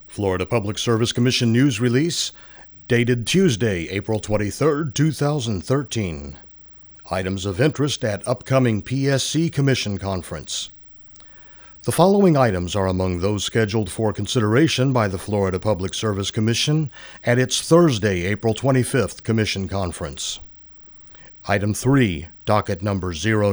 Florida Public Service Commission news release dated Tuesday, April 23, 2013. Items of interest at upcoming PSC Commission Conference. The following items are among those scheduled for consideration by the Florida Public Service Commission at its Thursday, April 25th Commission Conference. Item 3, docket number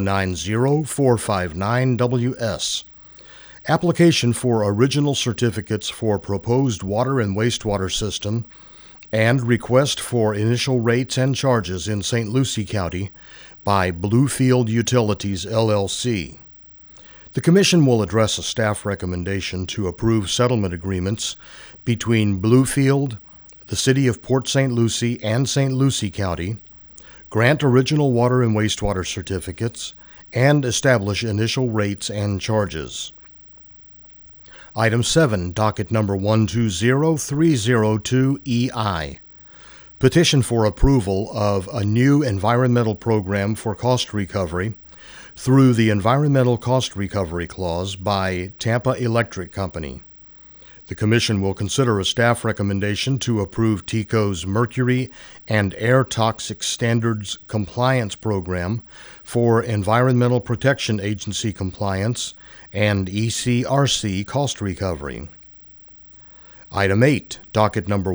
090459WS. Application for original certificates for proposed water and wastewater system and request for initial rates and charges in St. Lucie County by Bluefield Utilities, LLC. The Commission will address a staff recommendation to approve settlement agreements between Bluefield, the City of Port St. Lucie, and St. Lucie County, grant original water and wastewater certificates, and establish initial rates and charges. Item 7, docket number 120302EI. Petition for approval of a new environmental program for cost recovery through the Environmental Cost Recovery Clause by Tampa Electric Company. The Commission will consider a staff recommendation to approve TECO's Mercury and Air Toxic Standards Compliance Program for Environmental Protection Agency compliance and ECRC cost recovery. Item 8, docket number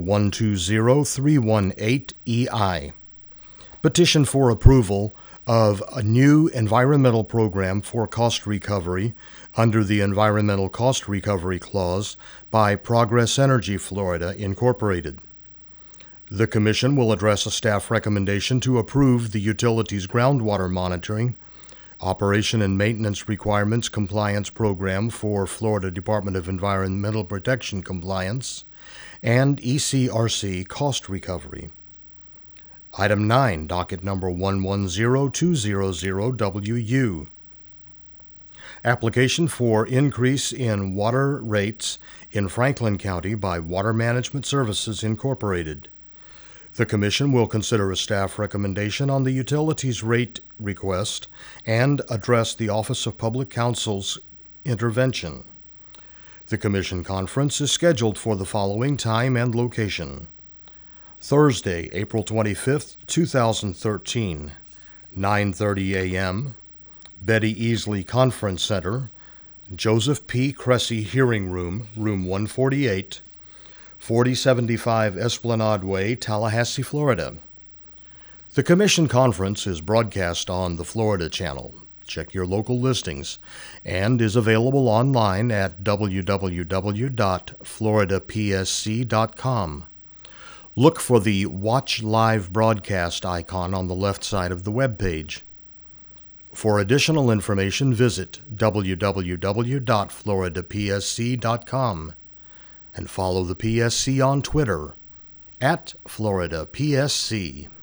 120318EI. Petition for approval of a new environmental program for cost recovery under the Environmental Cost Recovery Clause by Progress Energy Florida, Incorporated. The Commission will address a staff recommendation to approve the utility's groundwater monitoring, operation and maintenance requirements compliance program for Florida Department of Environmental Protection compliance, and ECRC cost recovery. Item 9, docket number 110200WU. Application for increase in water rates in Franklin County by Water Management Services, Incorporated. The Commission will consider a staff recommendation on the utilities rate request and address the Office of Public Counsel's intervention. The Commission conference is scheduled for the following time and location: Thursday, April 25th, 2013, 9:30 a.m., Betty Easley Conference Center, Joseph P. Cressy Hearing Room, Room 148, 4075 Esplanade Way, Tallahassee, Florida. The Commission Conference is broadcast on the Florida Channel. Check your local listings and is available online at www.floridapsc.com. Look for the Watch Live Broadcast icon on the left side of the web page. For additional information, visit www.floridapsc.com and follow the PSC on Twitter @FloridaPSC.